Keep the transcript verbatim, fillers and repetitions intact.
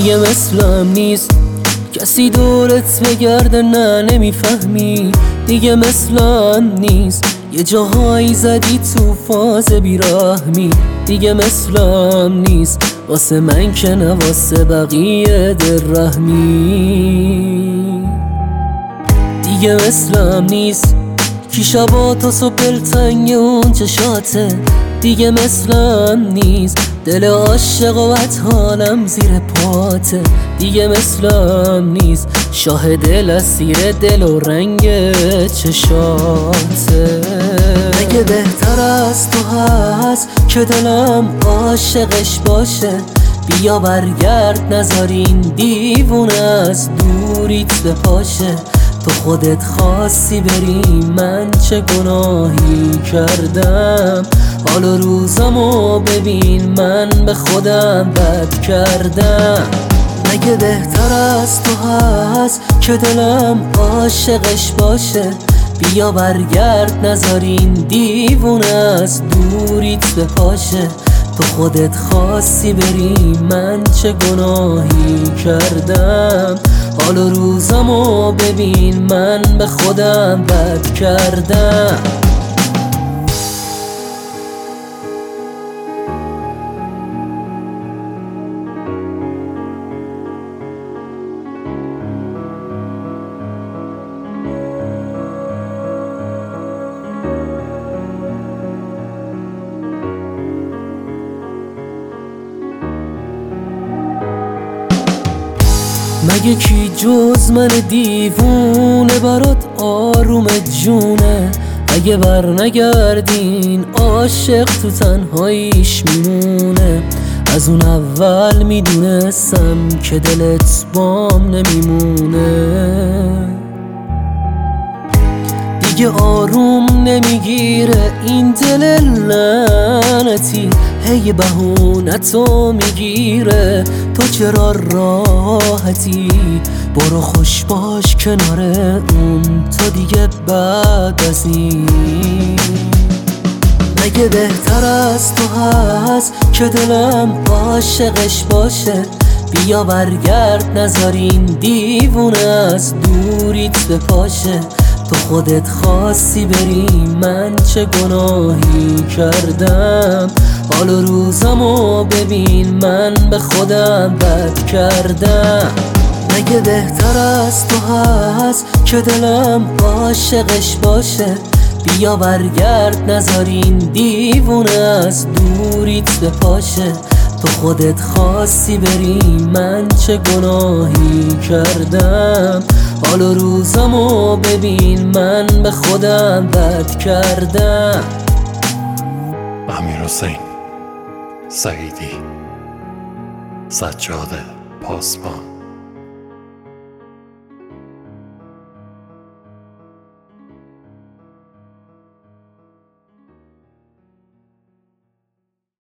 دیگه مثلم نیست کسی دورت بگرده، نه نمیفهمی. دیگه مثلم نیست یه جاهایی زدی تو فاز بیرحمی. دیگه مثلم نیست واسه من که نه واسه بقیه دل رحمی. دیگه مثلم نیست کی شبا تا صبح دلتنگ اون چشاته. دیگه مثلم نیست دل عاشق و حالم زیر پاته. دیگه مثلم نیست شاه دل اسیر دل و رنگ چشاته. اگه بهتر از تو هست که دلم عاشقش باشه، بیا برگرد نذار این دیوونه از دوریت بپاشه. تو خودت خواستی بری، من چه گناهی کردم؟ حالا روزامو ببین من به خودم بد کردم. اگه بهتر از تو هست که دلم عاشقش باشه، بیا برگرد نذار این دیوونه از دوریت بپاشه. تو خودت خواستی بری، من چه گناهی کردم؟ حالا روزامو ببین من به خودم بد کردم. مگه کی جز من دیوونه برات آروم جونه؟ اگه بر نگردین عاشق تو تنهاییش میمونه. از اون اول میدونستم که دلت بام نمیمونه. دیگه آروم نمیگیره این دل لعنتی، هی بهونتو میگیره. تو چرا راحتی؟ برو خوش باش کنار اون، تو دیگه بعد از این. مگه بهتر از تو هست که دلم عاشقش باشه، بیا برگرد نذار این دیوونه از دوریت بپاشه. تو خودت خواستی بری، من چه گناهی کردم؟ حالا روزامو ببین من به خودم بد کردم. مگه بهتر از تو هست که دلم عاشقش باشه، بیا برگرد نذار این دیوونه از دوریت بپاشه. تو خودت خواستی بری، من چه گناهی کردم؟ حالا روزامو ببین من به خودم بد کردم. امیرحسین سعیدی، سجاده پاسبان.